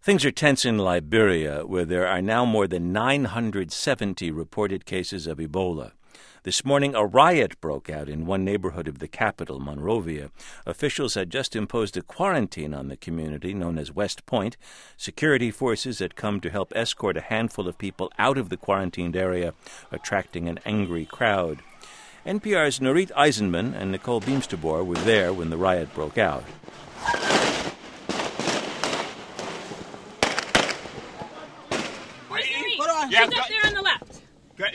Things are tense in Liberia, where there are now more than 970 reported cases of Ebola. This morning, a riot broke out in one neighborhood of the capital, Monrovia. Officials had just imposed a quarantine on the community known as West Point. Security forces had come to help escort a handful of people out of the quarantined area, attracting an angry crowd. NPR's Nurit Eisenman and Nicole Beemsterboer were there when the riot broke out. She's up there on the left.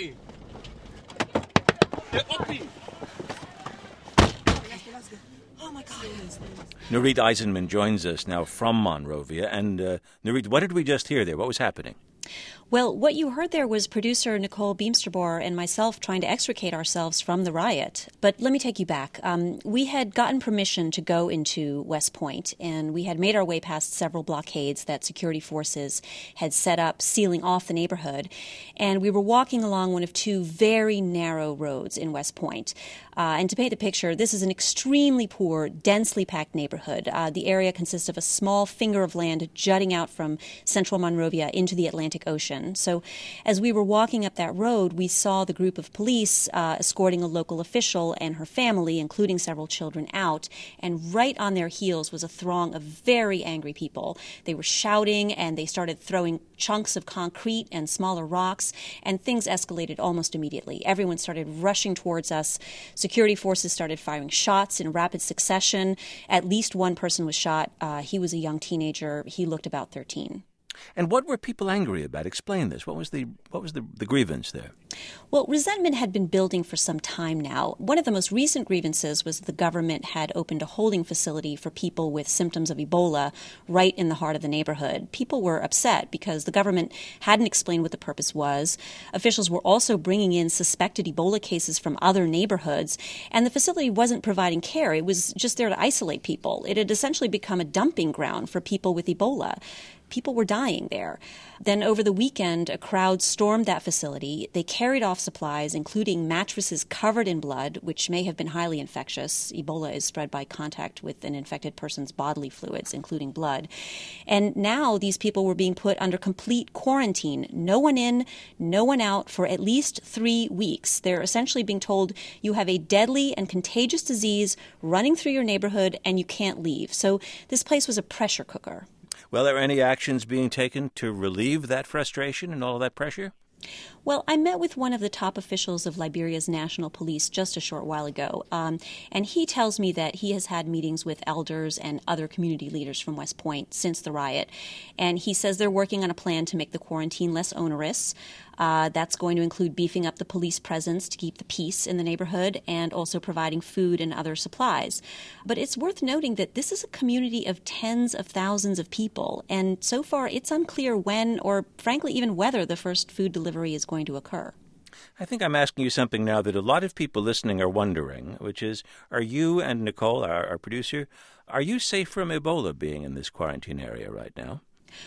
Oh, my God. Nurit Eisenman joins us now from Monrovia. And, Nurit, what did we just hear there? What was happening? Well, what you heard there was producer Nicole Beemsterboer and myself trying to extricate ourselves from the riot. But let me take you back. We had gotten permission to go into West Point, and we had made our way past several blockades that security forces had set up, sealing off the neighborhood. And we were walking along one of two very narrow roads in West Point. And to paint the picture, this is an extremely poor, densely packed neighborhood. The area consists of a small finger of land jutting out from central Monrovia into the Atlantic Ocean. So as we were walking up that road, we saw the group of police escorting a local official and her family, including several children, out. And right on their heels was a throng of very angry people. They were shouting, and they started throwing chunks of concrete and smaller rocks, and things escalated almost immediately. Everyone started rushing towards us. Security forces started firing shots in rapid succession. At least one person was shot. He was a young teenager. He looked about 13. And what were people angry about? Explain this. What was the grievance there? Well, resentment had been building for some time now. One of the most recent grievances was the government had opened a holding facility for people with symptoms of Ebola right in the heart of the neighborhood. People were upset because the government hadn't explained what the purpose was. Officials were also bringing in suspected Ebola cases from other neighborhoods, and the facility wasn't providing care. It was just there to isolate people. It had essentially become a dumping ground for people with Ebola. People were dying there. Then over the weekend, a crowd stormed that facility. They carried off supplies, including mattresses covered in blood, which may have been highly infectious. Ebola is spread by contact with an infected person's bodily fluids, including blood. And now these people were being put under complete quarantine. No one in, no one out for at least 3 weeks. They're essentially being told you have a deadly and contagious disease running through your neighborhood and you can't leave. So this place was a pressure cooker. Well, are any actions being taken to relieve that frustration and all of that pressure? Well, I met with one of the top officials of Liberia's National Police just a short while ago, and he tells me that he has had meetings with elders and other community leaders from West Point since the riot, and he says they're working on a plan to make the quarantine less onerous. That's going to include beefing up the police presence to keep the peace in the neighborhood and also providing food and other supplies. But it's worth noting that this is a community of tens of thousands of people, and so far it's unclear when or, frankly, even whether the first food delivery is going to occur. I think I'm asking you something now that a lot of people listening are wondering, which is, are you and Nicole, our producer, are you safe from Ebola being in this quarantine area right now?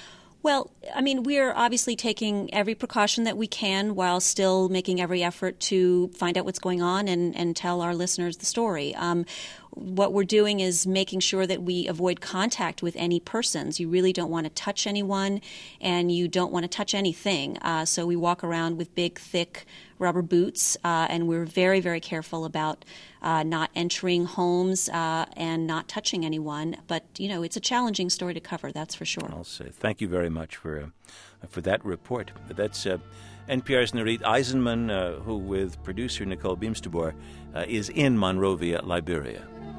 Well, I mean, we're obviously taking every precaution that we can while still making every effort to find out what's going on and tell our listeners the story. What we're doing is making sure that we avoid contact with any persons. You really don't want to touch anyone, and you don't want to touch anything. So we walk around with big, thick rubber boots, and we're very, very careful about not entering homes and not touching anyone. But, you know, it's a challenging story to cover, that's for sure. I'll say thank you very much for that report. That's NPR's Nurit Eisenman, who with producer Nicole Beemsterboer is in Monrovia, Liberia.